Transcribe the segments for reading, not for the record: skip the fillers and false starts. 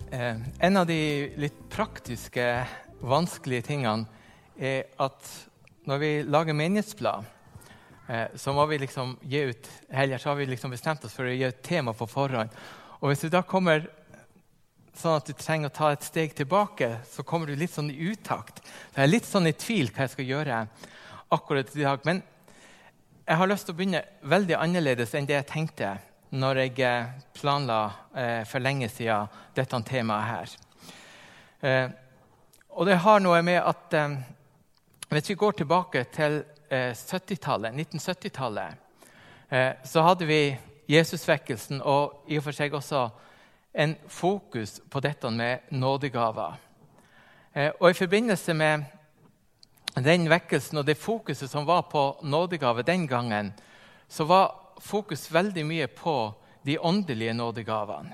En av de litt praktiske, vanskelige tingene at når vi lager menighetsblad, så må vi liksom gi ut, eller så har vi liksom bestemt oss for å gi et tema på forhånd. Og hvis du da kommer sånn at du trenger å ta et steg tilbake, så kommer du litt sånn i utakt. Så jeg er litt sånn i tvil hva jeg skal gjøre akkurat i dag. Men jeg har lyst til å begynne veldig annerledes enn det jeg tenkte når jeg planla for lenge siden dette temaet her. Og det har noe med at hvis vi går tilbake til 70-tallet, 1970-tallet, så hadde vi Jesusvekkelsen og i og for seg også en fokus på dette med nådegaver. Og i forbindelse med den vekkelsen og det fokuset som var på nådegave den gangen, så var fokus veldig mye på de åndelige nådegavene.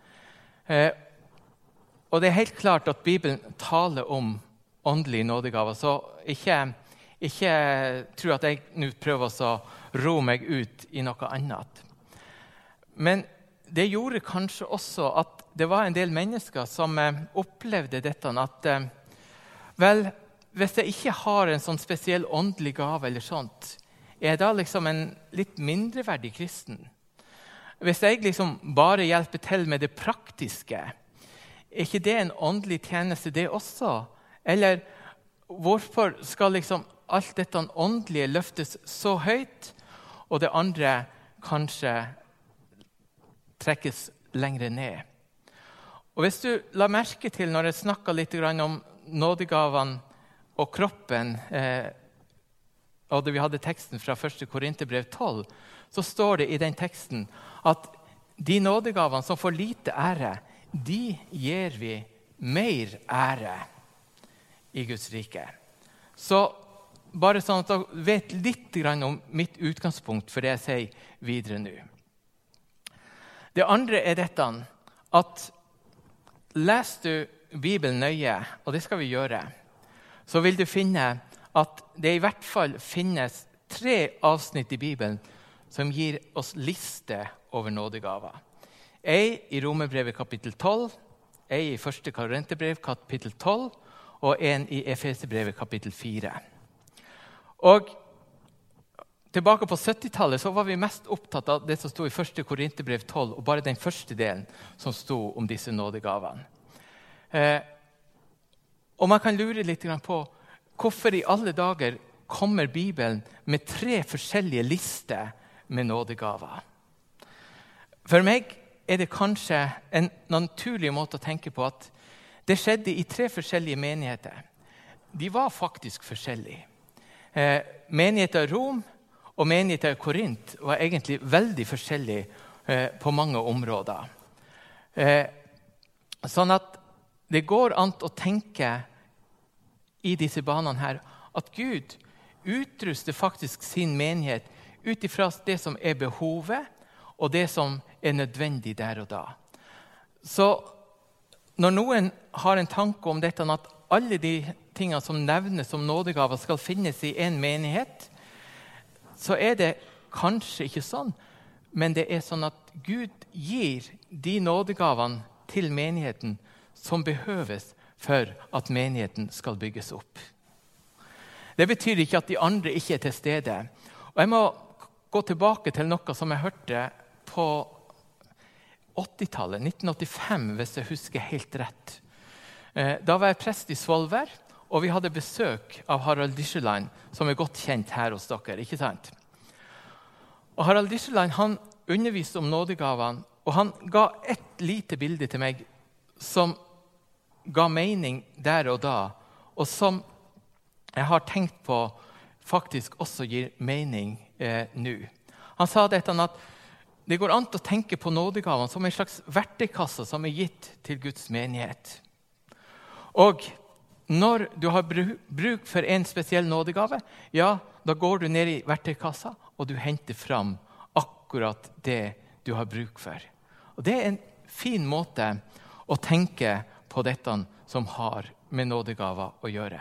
Og det er helt klart at Bibelen taler om åndelige nådegaver, så ikke tro at jeg nå prøver å ro meg ut i noe annet. Men det gjorde kanskje også at det var en del mennesker som opplevde dette, at hvis jeg ikke har en sånn spesiell åndelig gave eller sånt, er jeg da liksom en litt mindreverdig kristen? Hvis jeg liksom bare hjelper til med det praktiske, er ikke det en åndelig tjeneste det også? Eller hvorfor skal liksom alt dette åndelige løftes så høyt, og det andre kanskje trekkes lengre ned? Og hvis du la merke til når jeg snakket litt om nådegavene og kroppen, og da vi hadde teksten fra 1. Korinterbrev 12, så står det i den teksten at de nådegavene som får lite ære, de gir vi mer ære i Guds rike. Så bare sånn at du vet litt om mitt utgangspunkt for det jeg sier videre nå. Det andre er dette, at leser du Bibelen nøye, og det skal vi gjøre, så vil du finne at det i hvert fall finnes 3 avsnitt i Bibelen som gir oss liste over nådegaver. En i Romerbrevet kapittel 12, en i 1. Korinterbrev kapittel 12, og en i Efeserbrevet kapittel 4. Og tilbake på 70-tallet så var vi mest opptatt av det som stod i 1. Korinterbrev 12, og bare den første delen som stod om disse nådegavene. Og man kan lure litt på hvorfor i alle dager kommer Bibelen med 3 forskjellige lister med nådegaver. For meg er det kanskje en naturlig måte å tenke på at det skjedde i 3 forskjellige menigheter. De var faktisk forskjellige. Menigheten Rom og menigheten Korint var egentlig veldig forskjellige på mange områder. Sånn at det går an å tenke i disse banene her, at Gud utruster faktisk sin menighet ut ifra det som er behovet, og det som er nødvendig der og da. Så når noen har en tanke om dette, at alle de tingene som nevnes som nådegaver skal finnes i en menighet, så er det kanskje ikke sånn, men det er sånn at Gud gir de nådegavene til menigheten som behøves for at menigheten skal bygges opp. Det betyr ikke at de andre ikke er til stede. Og jeg må gå tilbake til noe som jeg hørte på 80-tallet, 1985, hvis jeg husker helt rett. Da var jeg prest i Svolvær, og vi hadde besøk av Harald Disjeland, som er godt kjent her hos dere, ikke sant? Og Harald Disjeland, han underviste om nådegavene, og han ga et lite bilde til meg som ga mening der og da, og som jeg har tenkt på faktisk også gir mening nå. Han sa dette at det går an å tenke på nådegavene som en slags verktøykasse som er gitt til Guds menighet. Og når du har bruk for en spesiell nådegave, ja, da går du ned i verktøykassa, og du henter fram akkurat det du har bruk for. Og det er en fin måte å tenke på dette som har med nådegaver å gjøre.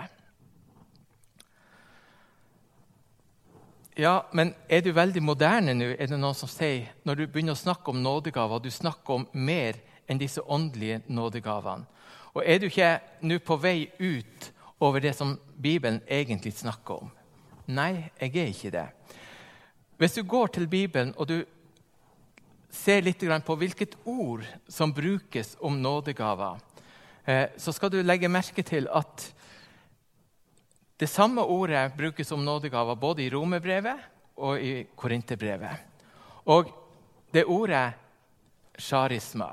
Ja, men er du veldig moderne nå? Er det noen som sier, når du begynner å snakke om nådegaver, du snakker om mer enn disse åndelige nådegavene. Og er du ikke nå på vei ut over det som Bibelen egentlig snakker om? Nei, jeg er ikke det. Hvis du går til Bibelen og du ser litt på hvilket ord som brukes om nådegaver, så skal du legge merke til at det samme ordet brukes om nådegaver både i Romerbrevet og i Korinterbrevet. Og det ordet charisma,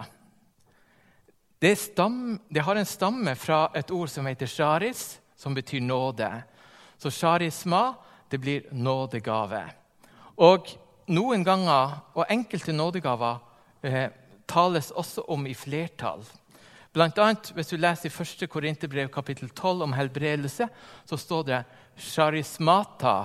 det har en stamme fra et ord som heter charis, som betyr nåde. Så charisma, det blir nådegave. Og noen ganger, og enkelte nådegaver, tales også om i flertall. Blant annet, hvis du leser i 1. Korinterbrev kapittel 12 om helbredelse, så står det charismata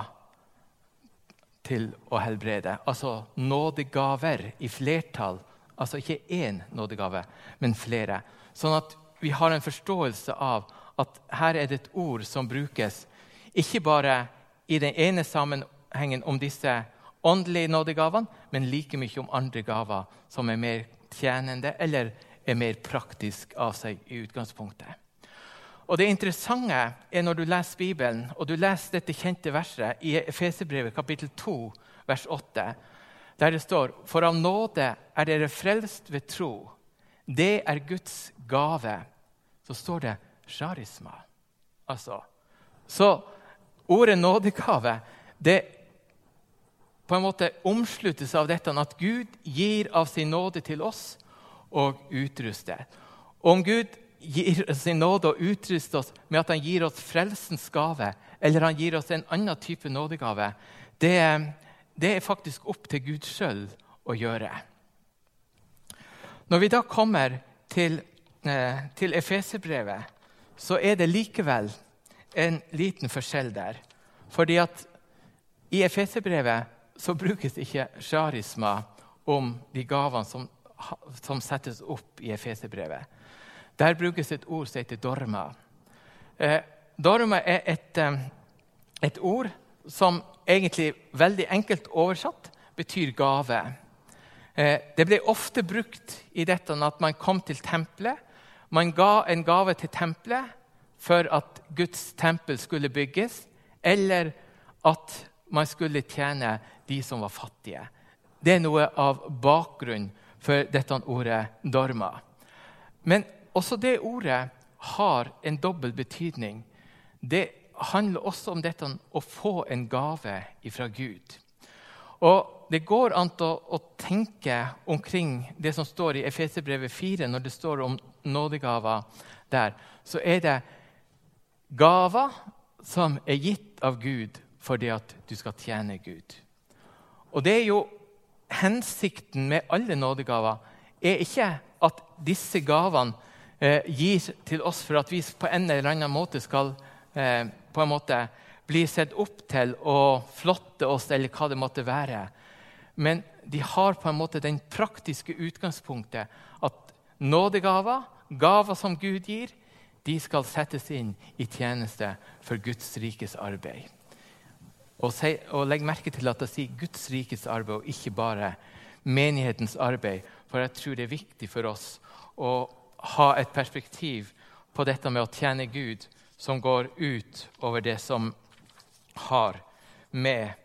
til å helbrede. Altså nådegaver i flertall. Altså ikke én nådegave, men flere. Sånn at vi har en forståelse av at her er det et ord som brukes ikke bare i den ene sammenhengen om disse åndelige nådegavene, men like mye om andre gaver som er mer tjenende eller er mer praktisk av seg i utgangspunktet. Og det interessante er når du leser Bibelen, og du leser dette kjente verset i Efeserbrevet kapittel 2, vers 8, der det står, «For av nåde er dere frelst ved tro. Det er Guds gave.» Så står det charisma. Altså, så ordet nådegave, det på en måte omsluttes av dette at Gud gir av sin nåde til oss og utruster. Og om Gud gir sin nåde og utruster oss med at han gir oss frelsens gave, eller han gir oss en annen type nådegave, det er faktisk opp til Gud selv å gjøre. Når vi da kommer til Efeserbrevet, så er det likevel en liten forskjell der. Fordi at i Efeserbrevet så brukes ikke charisma om de gavene som settes opp i Efeserbrevet. Der brukes et ord som heter dorma. Dorma er et ord som egentlig veldig enkelt oversatt betyr gave. Det ble ofte brukt i dette at man kom til tempelet. Man ga en gave til tempelet for at Guds tempel skulle bygges, eller at man skulle tjene de som var fattige. Det er noe av bakgrunnen for dette ordet dorma. Men også det ordet har en dobbel betydning. Det handler også om dette å få en gave fra Gud. Og det går an å tenke omkring det som står i Efeserbrevet 4, når det står om nådegaver der, så er det gaver som er gitt av Gud fordi at du skal tjene Gud. Og det er jo hensikten med alle nådegaver, er ikke at disse gavene gis til oss for at vi på en eller annen måte skal på en måte bli sett opp til og flotte oss, eller hva det måtte være. Men de har på en måte den praktiske utgangspunktet at nådegaver, gaver som Gud gir, de skal settes inn i tjeneste for Guds rikes arbeid. Og legg merke til at det sier Guds rikes arbeid, og ikke bare menighetens arbeid. For jeg tror det er viktig for oss å ha et perspektiv på dette med å tjene Gud, som går ut over det som har med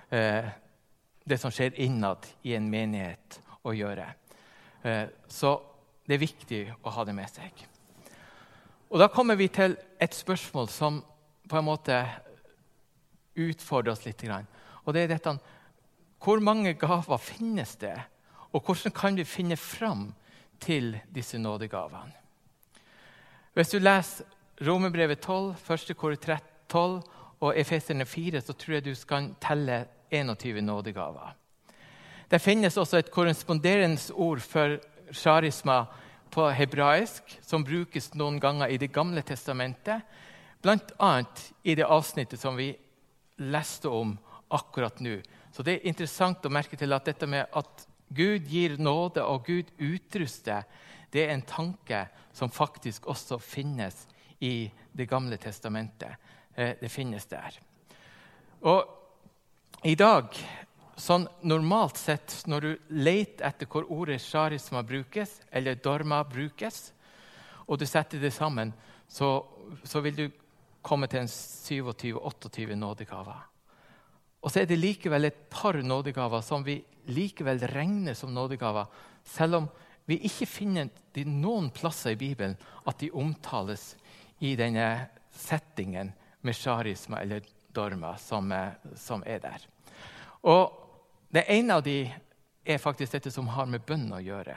det som skjer innad i en menighet å gjøre. Så det er viktig å ha det med seg. Og da kommer vi til et spørsmål som på en måte utfordrer oss litt. Og det er dette: hvor mange gaver finnes det? Og hvordan kan vi finne fram til disse nådegavene? Hvis du leser Romerbrevet 12, 1. Korinterbrev 12 og Efeserne 4, så tror jeg du skal telle 21 nådegaver. Det finnes også et korresponderende ord for charisma på hebraisk, som brukes noen ganger i Det gamle testamentet, blant annet i det avsnittet som vi leste om akkurat nå. Så det er interessant å merke til at dette med at Gud gir nåde og Gud utruster, det er en tanke som faktisk også finnes i Det gamle testamentet. Det finnes der. Og i dag sånn normalt sett, når du leter etter hvor ordet charisma brukes, eller dorma brukes, og du setter det sammen, så vil du komme til en 27-28 nådegaver. Og så det likevel et par nådegaver som vi likevel regner som nådegaver, selv om vi ikke finner de noen plasser i Bibelen at de omtales i denne settingen med charisma eller dorma som der. Og det ene av de faktisk dette som har med bønn å gjøre.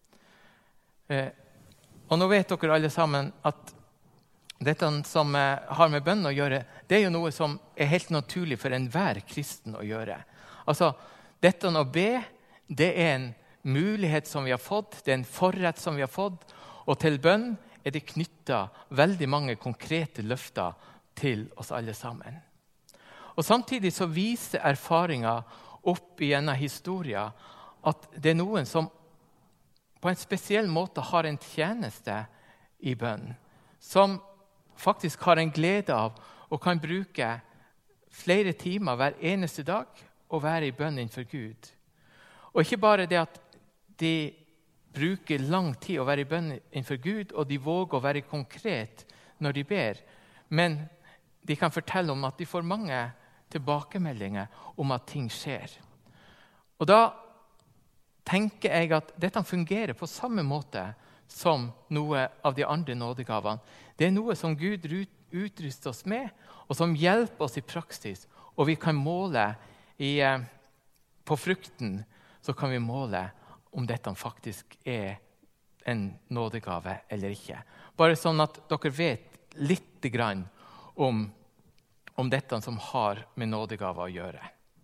Og nå vet dere alle sammen at dette som har med bønn å gjøre, det jo noe som helt naturlig for enhver kristen å gjøre. Altså, dette å be, det en mulighet som vi har fått, det en forrett som vi har fått, og til bønn det knyttet veldig mange konkrete løfter til oss alle sammen. Og samtidig så viser erfaringen opp i denne historien at det noen som på en spesiell måte har en tjeneste i bønn, som faktisk har en glede av og kan bruke flere timer hver eneste dag og være i bønn innenfor Gud. Og ikke bare det at de bruker lang tid å være i bønn innenfor Gud, og de våger å være konkret når de ber, men de kan fortelle om at de får mange tilbakemeldinger om at ting skjer. Og da tenker jeg at dette fungerer på samme måte som noe av de andre nådegavene. Det noe som Gud utruster oss med, og som hjelper oss i praksis. Og vi kan måle på frukten, så kan vi måle om dette faktisk en nådegave eller ikke. Bare sånn at dere vet litt grann om dette som har med nådegave å gjøre.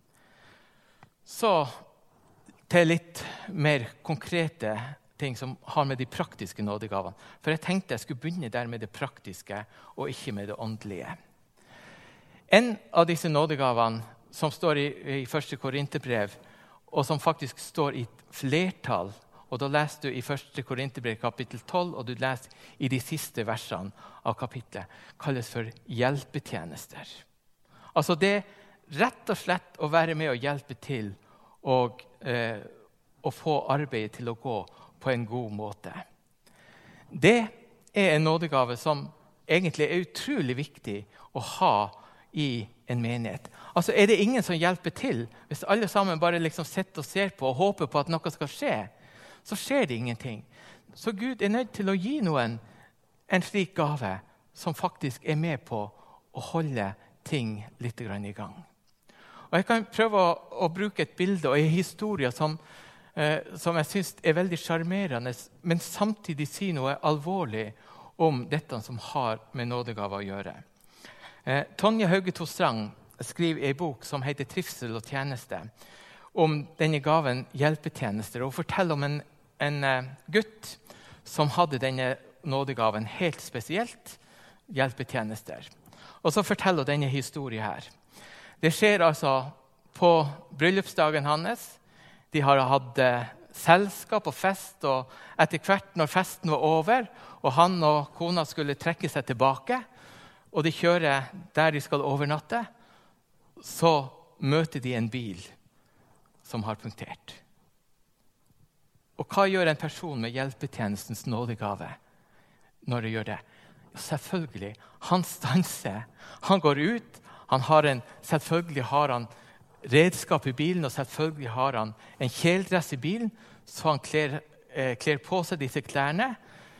Så til litt mer konkrete ting som har med de praktiske nådegavene. For jeg tenkte jeg skulle begynne der med det praktiske, og ikke med det åndelige. En av disse nådegavene som står i 1. Korinterbrev, og som faktisk står i flertall, og da leser du i 1. Korinterbrev kapittel 12, og du leser i de siste versene av kapitlet, kalles for hjelpetjenester. Altså det rett og slett å være med og hjelpe til og få arbeidet til å gå på en god måte. Det en nådegave som egentlig utrolig viktig å ha i en menighet. Altså det ingen som hjelper til. Hvis alle sammen bare liksom sitter og ser på og håper på at noe skal skje, så skjer det ingenting. Så Gud nødt til å gi noen en slik gave som faktisk med på å holde ting litt grann i gang. Og jeg kan prøve å bruke et bilde og en historie som jeg synes veldig charmerende, men samtidig sier noe alvorlig om dette som har med nådegave å gjøre. Tonje Haugeto Strang skriver en bok som heter «Trivsel og tjeneste», om denne gaven hjelpetjenester, og forteller om en gutt som hadde denne nådegaven helt spesielt, hjelpetjenester. Og så forteller denne historien her. Det skjer altså på bryllupsdagen hans. De har hatt selskap og fest, og etter hvert når festen var over, og han og kona skulle trekke seg tilbake, og de kjører der de skal overnatte, så møter de en bil som har punktert. Og hva gjør en person med hjelpetjenestens nådegave når de gjør det? Jo, selvfølgelig, han stanser. Han går ut, selvfølgelig har han redskap i bilen, og selvfølgelig har han en kjeledress i bilen, så han kler på seg disse klærne.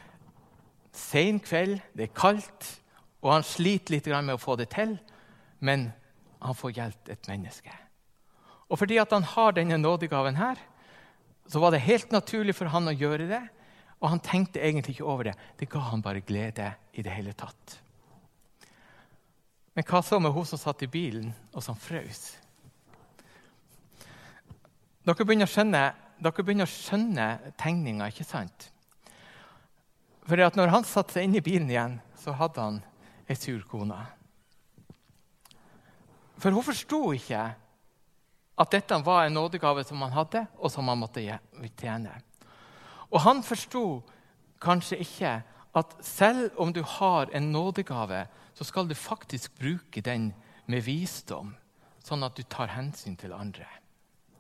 Sen kveld, det kaldt, og han sliter litt med å få det til, men han får hjelp et menneske. Og fordi at han har denne nådegaven her, så var det helt naturlig for han å gjøre det, og han tenkte egentlig ikke over det. Det ga han bare glede i det hele tatt. Men hva så med hun som satt i bilen og som frøs? Dere begynner å skjønne tegninga, ikke sant? For at når han satt seg inn i bilen igjen, så hadde han en sur kone. For hun forstod ikke at dette var en nådegave som han hadde, og som han måtte tjene. Og han forstod kanskje ikke at selv om du har en nådegave, så skal du faktisk bruke den med visdom, sånn at du tar hensyn til andre.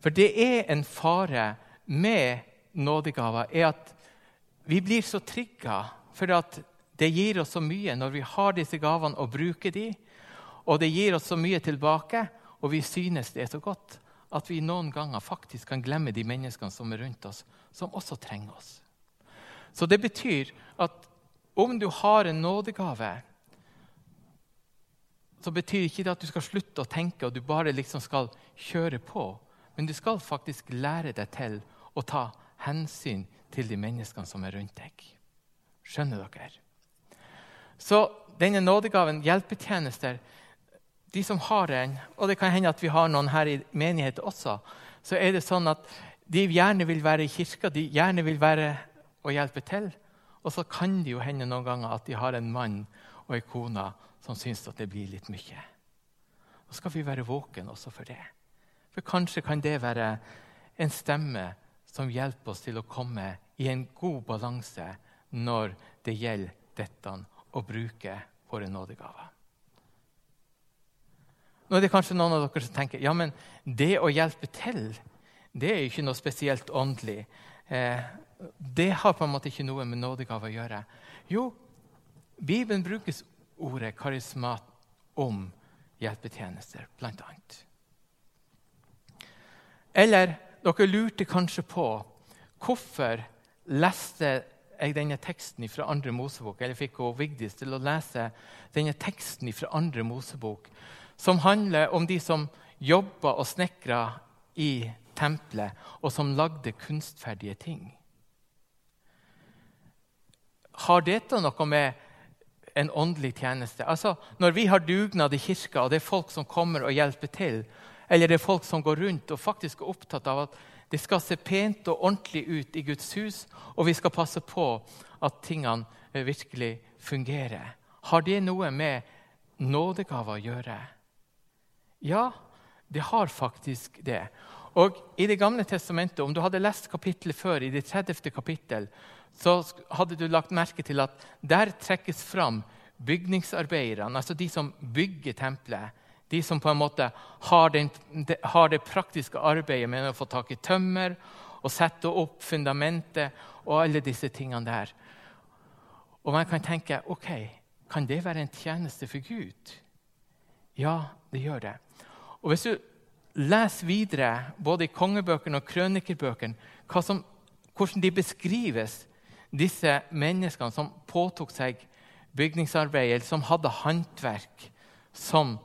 For det en fare med nådegaver, at vi blir så trygget, for at det gir oss så mye når vi har disse gavene og bruker de, og det gir oss så mye tilbake, og vi synes det så godt, at vi noen ganger faktisk kan glemme de menneskene som rundt oss, som også trenger oss. Så det betyr at om du har en nådegave, så betyr ikke det at du skal slutte å tenke, og du bare liksom skal kjøre på. Men du skal faktisk lære deg til å ta hensyn til de menneskene som rundt deg. Skjønner dere? Så denne nådegaven, hjelpetjenester, de som har den, og det kan hende at vi har noen her i menigheten også, så det sånn at de gjerne vil være i kirka, de gjerne vil være og hjelpe til, og så kan det jo hende noen ganger at de har en mann og en kone som synes at det blir litt mye. Og skal vi være våken også for det. For kanskje kan det være en stemme som hjelper oss til å komme i en god balanse når det gjelder dette å bruke våre nådegaver. Nå det kanskje noen av dere som tenker, ja, men det å hjelpe til, det jo ikke noe spesielt åndelig. Det har på en måte ikke noe med nådegave å gjøre. Jo, Bibelen brukes ordet karismat om hjelpetjenester, blant annet. Eller dere lurte kanskje på hvorfor leste jeg denne teksten fra 2. Mosebok, eller fikk Vigdis til å lese denne teksten fra 2. Mosebok, som handler om de som jobbet og snekret i tempelet, og som lagde kunstferdige ting. Har dette noe med en åndelig tjeneste? Altså, når vi har dugnad i kirka, og det folk som kommer og hjelper til, eller det folk som går rundt og faktisk opptatt av at det skal se pent og ordentlig ut i Guds hus, og vi skal passe på at tingene virkelig fungerer. Har det noe med nådegave å gjøre? Ja, det har faktisk det. Og i det gamle testamentet, om du hadde lest kapittelet før, i det 30. kapittel, så hadde du lagt merke til at der trekkes fram bygningsarbeiderne, altså de som bygger tempelet, de som på en måte har det praktiske arbeidet med å få tak i tømmer og sette opp fundamentet og alle disse tingene der. Og man kan tenke, ok, kan det være en tjeneste for Gud? Ja, det gjør det. Og hvis du leser videre, både i kongebøkene og krønikerbøkene, hvordan de beskrives, disse menneskene som påtok seg bygningsarbeid, eller som hadde håndverk som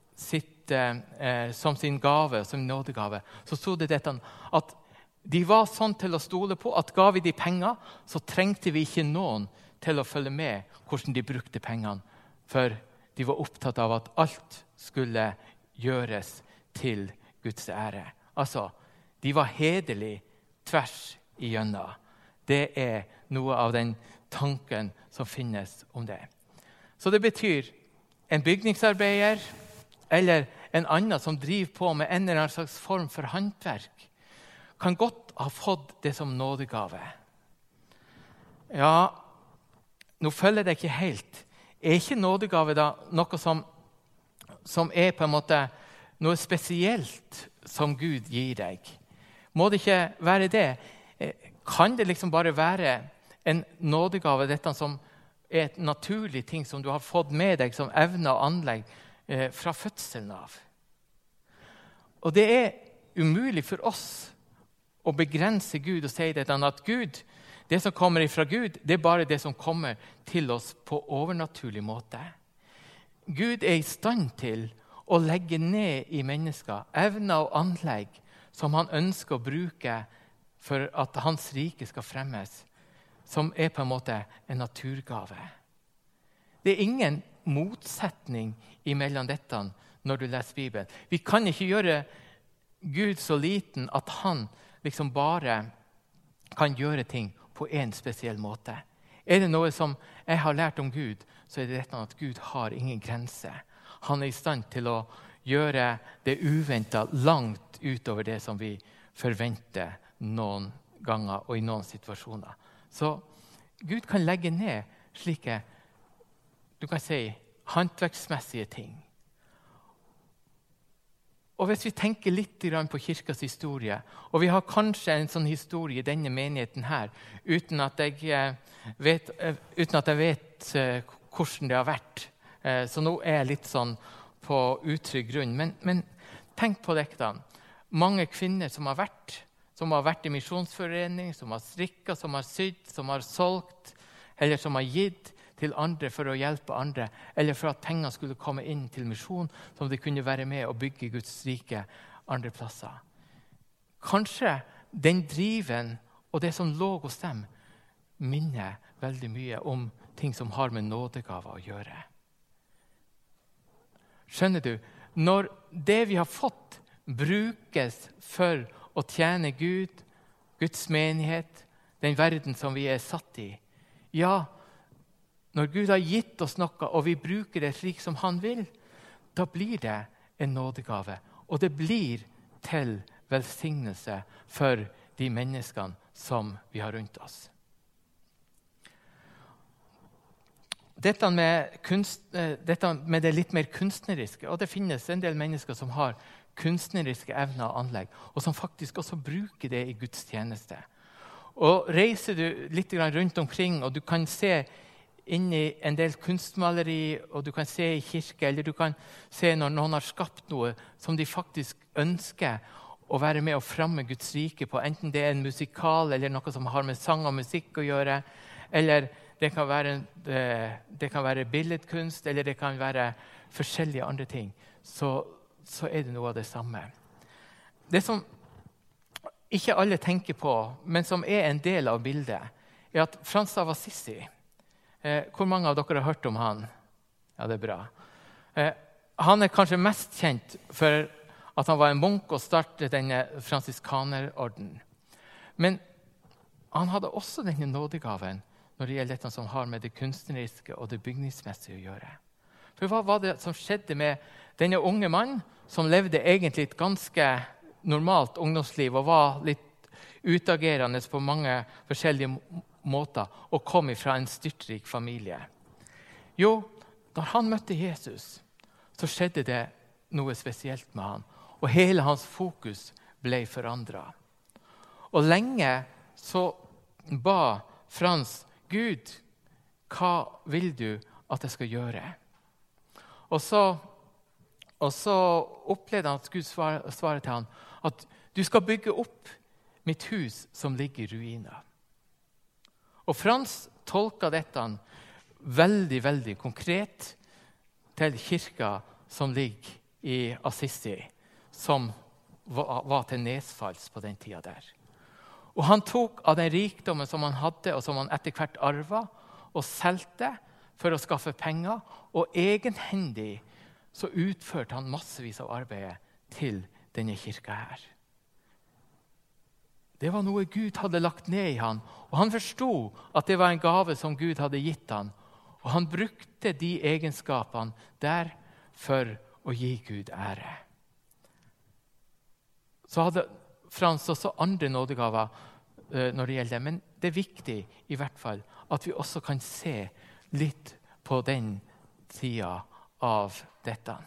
sin gave, som nådegave, så stod det dette at de var sånn til å stole på at ga vi de penger, så trengte vi ikke noen til å følge med hvordan de brukte pengene, for de var opptatt av at alt skulle gjøres til Guds ære. Altså, de var hederlig tvers igjennom. Det noe av den tanken som finnes om det. Så det betyr en bygningsarbeider eller en annen som driver på med en eller annen slags form for håndverk, kan godt ha fått det som nådegave. Ja, nå følger det ikke helt. Ikke nådegave da noe som på en måte noe spesielt som Gud gir deg? Må det ikke være det? Kan det liksom bare være en nådegave, dette som et naturlig ting som du har fått med deg som evne og anlegg fra fødselen av? Og det umulig for oss å begrense Gud og si dette, at Gud, det som kommer fra Gud, det bare det som kommer til oss på overnaturlig måte. Gud i stand til å legge ned i mennesker evner og anlegg som han ønsker å bruke for at hans rike skal fremmes, som på en måte en naturgave. Det ingen motsetning imellom dette når du leser Bibelen. Vi kan ikke gjøre Gud så liten at han liksom bare kan gjøre ting på en spesiell måte. Det noe som jeg har lært om Gud, så det dette at Gud har ingen grense. Han i stand til å gjøre det uventet langt utover det som vi forventer noen ganger og i noen situasjoner. Så Gud kan legge ned slike, du kan si, håndverksmessige ting. Og hvis vi tenker litt på kirkas historie, og vi har kanskje en sånn historie i denne menigheten her, uten at jeg vet hvordan det har vært. Så nå er jeg litt sånn på utrygg grunn. Men tenk på dette. Mange kvinner som har vært i misjonsforening, som har strikket, som har sydd, som har solgt, eller som har gitt til andre for å hjelpe andre, eller for at penger skulle komme inn til misjon, som de kunne være med og bygge Guds rike andre plasser. Kanskje den driven og det som lå hos dem minner veldig mye om ting som har med nådegaver å gjøre. Skjønner du? Når det vi har fått brukes for å tjene Gud, Guds menighet, den verden som vi er satt i, ja, når Gud har gitt oss noe, og vi bruker det slik som han vil, da blir det en nådegave. Og det blir til velsignelse for de menneskene som vi har rundt oss. Dette med det litt mer kunstneriske, og det finnes en del mennesker som har kunstneriske evner og anlegg, og som faktisk også bruker det i Guds tjeneste. Og reiser du litt rundt omkring, og du kan se inn i en del kunstmaleri, og du kan se i kirke, eller du kan se når noen har skapt noe som de faktisk ønsker å være med og fremme Guds rike på, enten det er en musikal eller noe som har med sang og musikk å gjøre, eller det kan være billedkunst, eller det kan være forskjellige andre ting, så er det noe av det samme. Det som ikke alle tenker på, men som er en del av bildet, er at Frans av Assisi, hvor mange av dere har hørt om han? Ja, det er bra. Han er kanskje mest kjent for at han var en munk og startet denne fransiskanerorden. Men han hadde også denne nådegaven når det gjelder dette som har med det kunstneriske og det bygningsmessige å gjøre. For hva var det som skjedde med denne unge mannen som levde egentlig et ganske normalt ungdomsliv og var litt utagerende på mange forskjellige måter og kom fra en styrtrik familie? Jo, når han møtte Jesus, så skjedde det noe spesielt med han, og hele hans fokus ble forandret. Og lenge så ba Frans, Gud, hva vil du at jeg skal gjøre? Og så opplevde han at Gud svaret til han at du skal bygge opp mitt hus som ligger i ruiner. Og Frans tolka dette veldig, veldig konkret til kirka som ligger i Assisi, som var til nedsfalls på den tida der. Og han tok av den rikdommen som han hadde, og som han etter hvert arvet, og solgte for å skaffe penger, og egenhendig så utførte han massevis av arbeidet til denne kirka her. Det var noe Gud hadde lagt ned i han, og han forstod at det var en gave som Gud hadde gitt han, og han brukte de egenskapene der for å gi Gud ære. Så hadde Frans også andre nådegaver når det gjelder det, men det er viktig i hvert fall at vi også kan se litt på den sida av dette.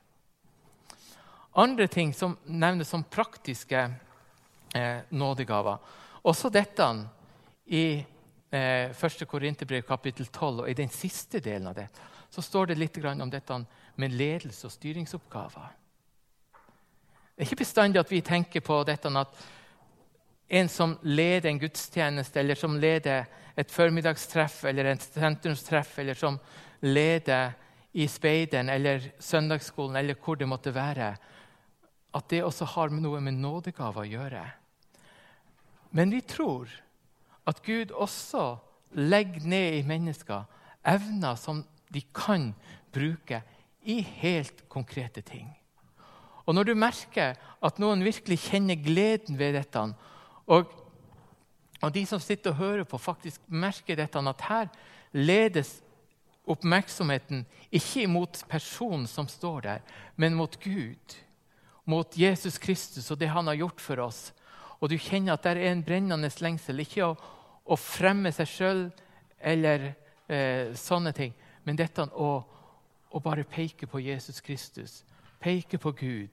Andre ting som nevnes som praktiske nådegaver. Også dette i 1. Korinterbrev kapittel 12, og i den siste delen av det, så står det litt om dette med ledelse og styringsoppgaver. Det er ikke bestandig at vi tenker på dette at en som leder en gudstjeneste, eller som leder et formidagstreff, eller en sentrumstreff, eller som leder i speideren, eller søndagsskolen, eller hvor det måtte være, at det også har noe med nådegaver å gjøre. Men vi tror at Gud også legger ned i mennesker evner som de kan bruke i helt konkrete ting. Og når du merker at noen virkelig kjenner gleden ved dette, og de som sitter og hører på faktisk merker dette, at her ledes oppmerksomheten ikke mot personen som står der, men mot Gud, mot Jesus Kristus og det han har gjort for oss. Og du kjenner at det er en brennende lengsel, ikke å fremme seg selv eller sånne ting, men dette å bare peke på Jesus Kristus, peke på Gud,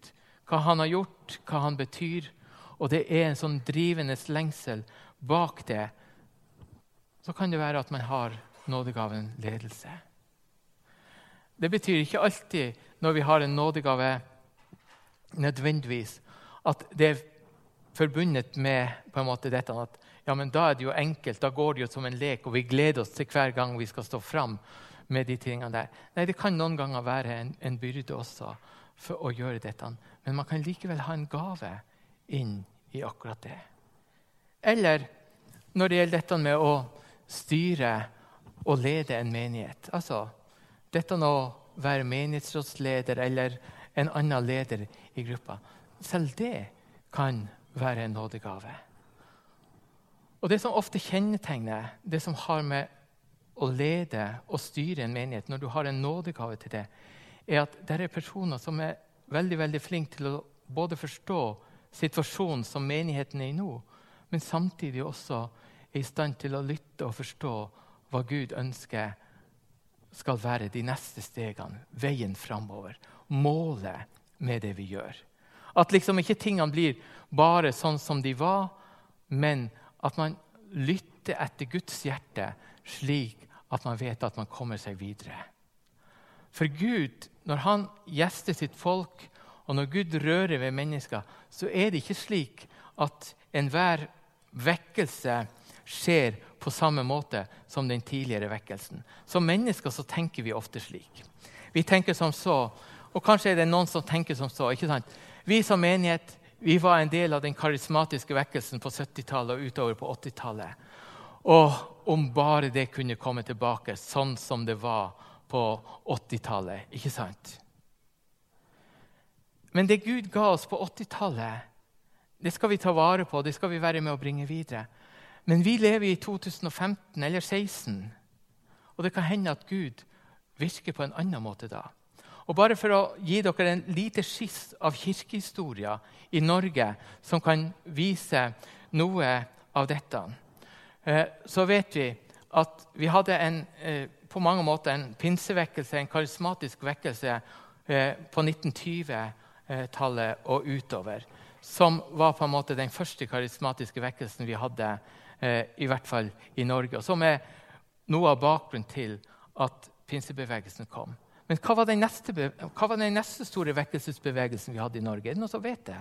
hva han har gjort, hva han betyr, og det er en sånn drivende lengsel bak det, så kan det være at man har nådegaven ledelse. Det betyr ikke alltid, når vi har en nådegave, nødvendigvis, at det er forbundet med på en måte dette, at ja, men da er det jo enkelt, da går det jo som en lek, og vi gleder oss til hver gang vi skal stå fram med de tingene der. Nei, det kan noen ganger være en byrde også for å gjøre dette, men man kan likevel ha en gave inn i akkurat det. Eller når det gjelder dette med å styre og lede en menighet, altså dette å være menighetsrådsleder eller en annen leder i gruppa, selv det kan være en nådegave. Og det som ofte kjennetegner, det som har med å lede og styre en menighet, når du har en nådegave til det, er at det er personer som er veldig, veldig flinke til å både forstå situasjonen som menigheten er i nå, men samtidig også er i stand til å lytte og forstå hva Gud ønsker skal være de neste stegene, veien fremover, målet med det vi gjør. At liksom ikke tingene blir bare sånn som de var, men at man lytter etter Guds hjerte slik at man vet at man kommer seg videre. For Gud, når han gjester sitt folk, og når Gud rører ved mennesker, så er det ikke slik at enhver vekkelse skjer på samme måte som den tidligere vekkelsen. Som mennesker så tenker vi ofte slik. Vi tenker som så, og kanskje er det noen som tenker som så, ikke sant? Vi som menighet, vi var en del av den karismatiske vekkelsen på 70-tallet og utover på 80-tallet. Og om bare det kunne komme tilbake sånn som det var på 80-tallet, ikke sant? Men det Gud ga oss på 80-tallet, det skal vi ta vare på, det skal vi være med å bringe videre. Men vi lever i 2015 eller 2016, og det kan hende at Gud virker på en annen måte da. Og bare for å gi dere en lite skiss av kirkehistoria i Norge som kan vise noe av dette, så vet vi at vi hadde på mange måter en pinsevekkelse, en karismatisk vekkelse på 1920-tallet og utover, som var på en måte den første karismatiske vekkelsen vi hadde, i hvert fall i Norge, og som er noe av bakgrunnen til at pinsebevegelsen kom. Men hva var den neste store vekkelsesbevegelsen vi hadde i Norge? Er det noen som vet det?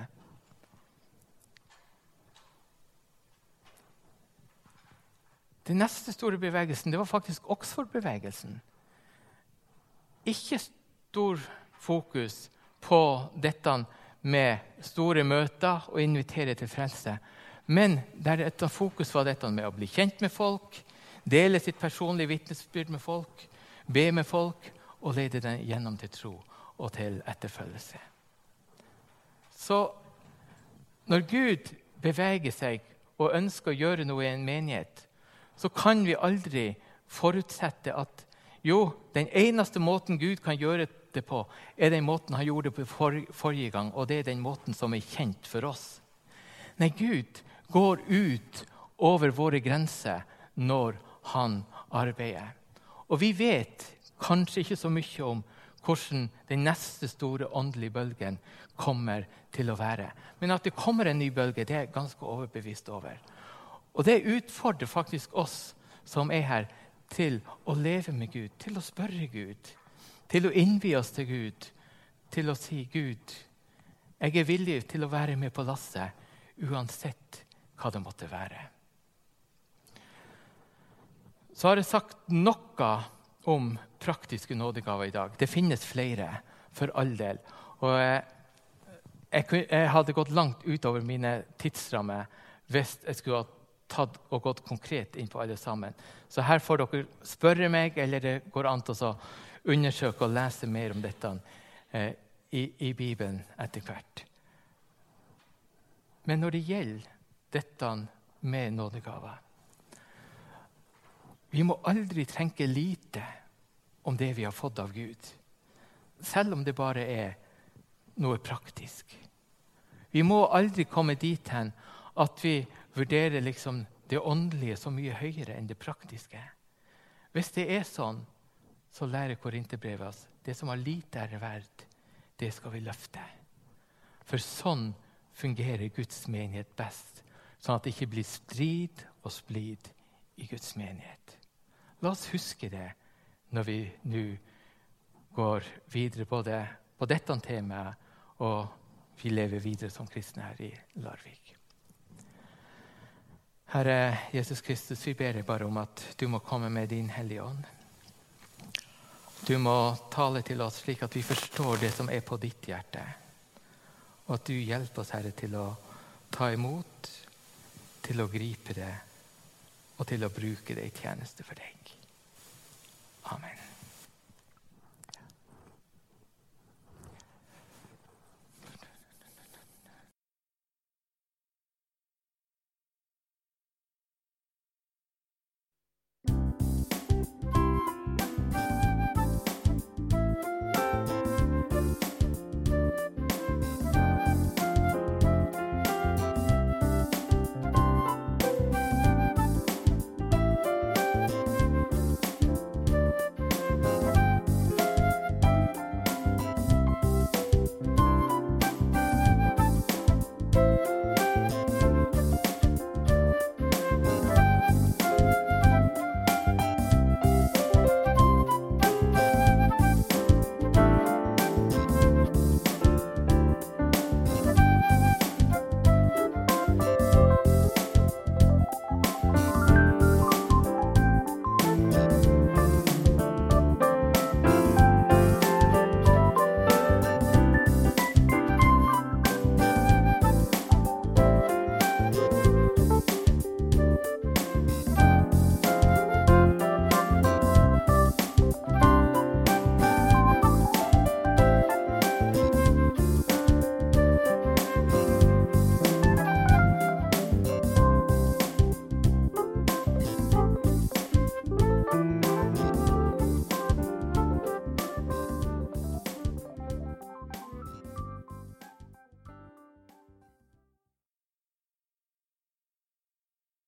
Den neste store bevegelsen, det var faktisk Oxford-bevegelsen. Ikke stor fokus på dette med store møter og invitere til frelse, men der et fokus var dette med å bli kjent med folk, dele sitt personlige vitnesbyrd med folk, be med folk, og lede den gjennom til tro og til etterfølgelse. Så når Gud beveger seg og ønsker å gjøre noe i en menighet, så kan vi aldri forutsette at den eneste måten Gud kan gjøre det på, er den måten han gjorde det på forrige gang, og det er den måten som er kjent for oss. Nei, Gud går ut over våre grenser når han arbeider. Og vi vet kanskje ikke så mye om hvordan den neste store åndelige bølgen kommer til å være. Men at det kommer en ny bølge, det er jeg ganske overbevist over. Og det utfordrer faktisk oss som er her til å leve med Gud, til å spørre Gud, til å innvie oss til Gud, til å si Gud, jeg er villig til å være med på lasset, uansett hva det måtte være. Så har jeg sagt noe om praktiske nådegaver i dag. Det finnes flere, for all del. Og jeg hadde gått langt utover mine tidsrammer hvis jeg skulle ha tatt og gått konkret inn på alle sammen. Så her får dere spørre meg, eller det går an til å undersøke og lese mer om dette i Bibelen etter hvert. Men når det gjelder dette med nådegaver, vi må aldri tenke lite om det vi har fått av Gud, selv om det bare er noe praktisk. Vi må aldri komme dit hen at vi vurderer liksom det åndelige så mye høyere enn det praktiske. Hvis det er sånn, så lærer Korinterbrevet oss det som har lite er verd, det skal vi løfte. For sånn fungerer Guds menighet best, sånn at det ikke blir strid og splid i Guds menighet. La oss huske det når vi nå går videre både på dette temaet, og vi lever videre som kristne her i Larvik. Herre Jesus Kristus, vi ber deg bare om at du må komme med din hellige ånd. Du må tale til oss slik at vi forstår det som er på ditt hjerte. Og at du hjelper oss, Herre, til å ta imot, til å gripe det, og til å bruke det i tjeneste for deg. Amen.